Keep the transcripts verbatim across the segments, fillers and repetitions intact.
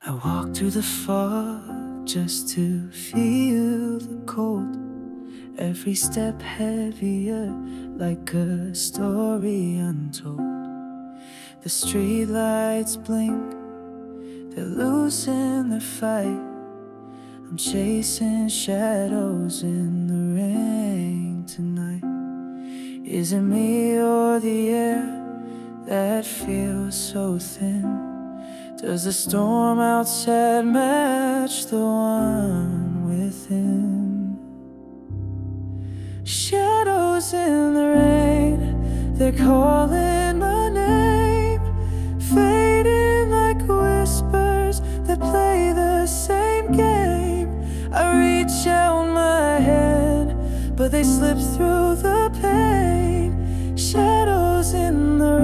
I walk through the fog just to feel the cold. Every step heavier, like a story untold. The streetlights blink, they're losing their fight. I'm chasing shadows in the rain tonight. Is it me or the air that feels so thin? Does the storm outside match the one within? Shadows in the rain, they're calling my name, fading like whispers that play the same game. I reach out my hand, but they slip through the pain. Shadows in the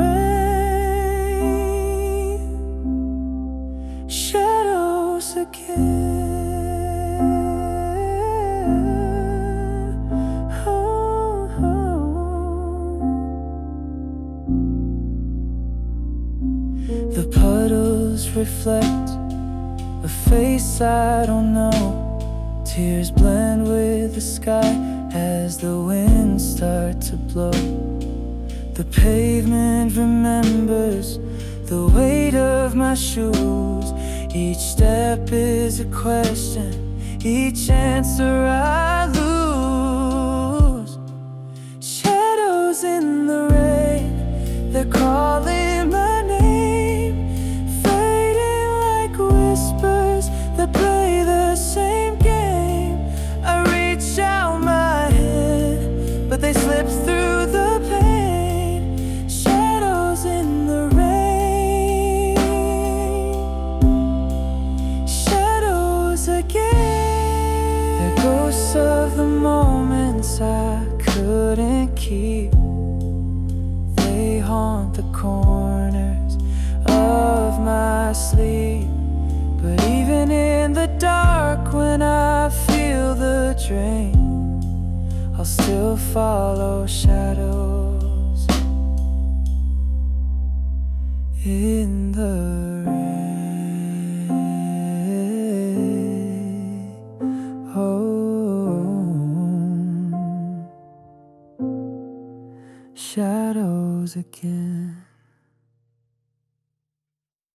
rain, shadows again. The puddles reflect a face I don't know. Tears blend with the sky as the winds start to blow. The pavement remembers the weight of my shoes. Each step is a question, each answer I lose. Shadows in the rain, they're calling my name, fading like whispers that play the same game. I reach out my hand, but they slip through the pain. Shadows in the rain, shadows again. They're ghosts of the moments I couldn't keep. They haunt the corners of my sleep. But even in the dark, when I feel the drain, I'll still follow shadows in the rain. Oh, shadows again.